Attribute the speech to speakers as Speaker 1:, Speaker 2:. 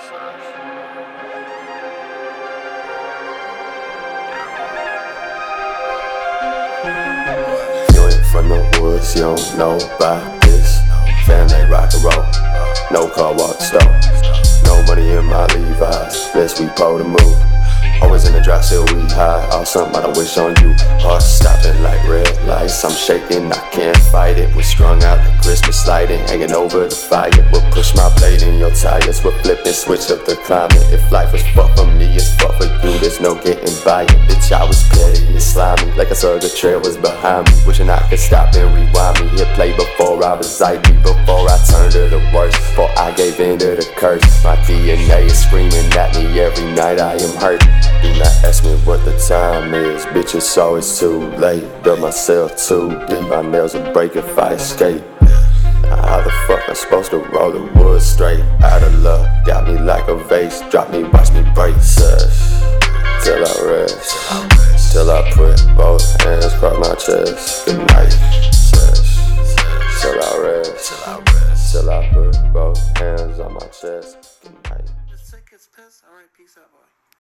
Speaker 1: You ain't from the woods, you don't know about this. Family rock and roll, no car, walk the stove. No money in my Levi's, let's we pull the move. Always in the drop, still we high. All something I don't wish on you. Heart stopping like red lights. I'm shaking, I can't fight it. We're strung out like Christmas lighting, hanging over the fire. We'll push my blade in your tires. We'll flip and switch up the climate. If life was fuck for me, it's fuck for you. There's no getting by it. Bitch, I was petty and slimy, like I saw the trail was behind me. Wishing I could stop and rewind me. Hit play before I was ivy, before I turned to the worst, before I gave in to the curse. My DNA is screaming at me every night. I am hurt. Do not ask me what the time is, bitch, it's always too late. Built myself too deep, my nails will break if I escape. How the fuck I'm supposed to roll the wood straight? Out of luck, got me like a vase. Drop me, watch me break, till I rest, till I put both hands across my chest. Good night, till I rest, till I put both hands on my chest. Good night.
Speaker 2: Just take his piss. Alright, peace out, boy.